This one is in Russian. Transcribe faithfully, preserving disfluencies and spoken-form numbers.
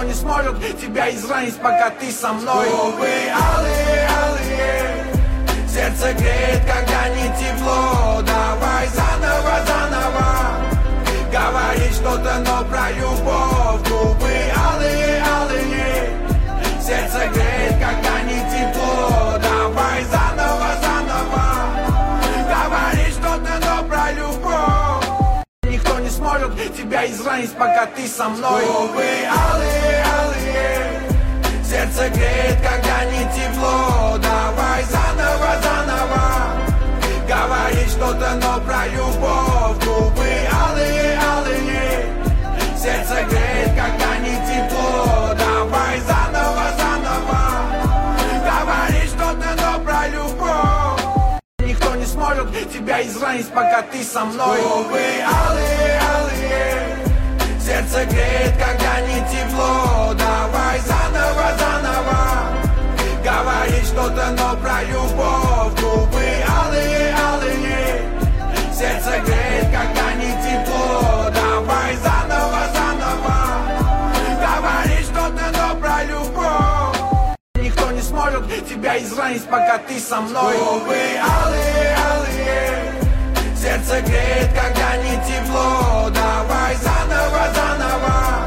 не сможет тебя изранить, пока ты со мной. Губы алые, алые, сердце греет, когда не тепло. Давай заново, заново говорить что-то, но про любовь. Губы алые, алые, сердце греет, когда не тепло. Давай заново, заново говорить что-то, но про любовь. Никто не сможет тебя изранить, пока ты со мной. Губы алые, алые, сердце греет, когда не тепло. Давай заново, заново говорить что-то, но про любовь. Губы алые, алые, сердце греет, когда не тепло. Давай заново, заново говорить что-то, но про любовь. Никто не сможет тебя изранить, пока ты со мной. Губы алые, алые, сердце греет, когда не тепло. Давай заново, заново говорить что-то, но про любовь. Губы алые, алые, сердце греет, когда не тепло. Давай заново, заново говорить что-то, но про любовь. Никто не сможет тебя изранить, пока ты со мной. Губы алые, алые, сердце греет, когда не тепло. Давай заново, заново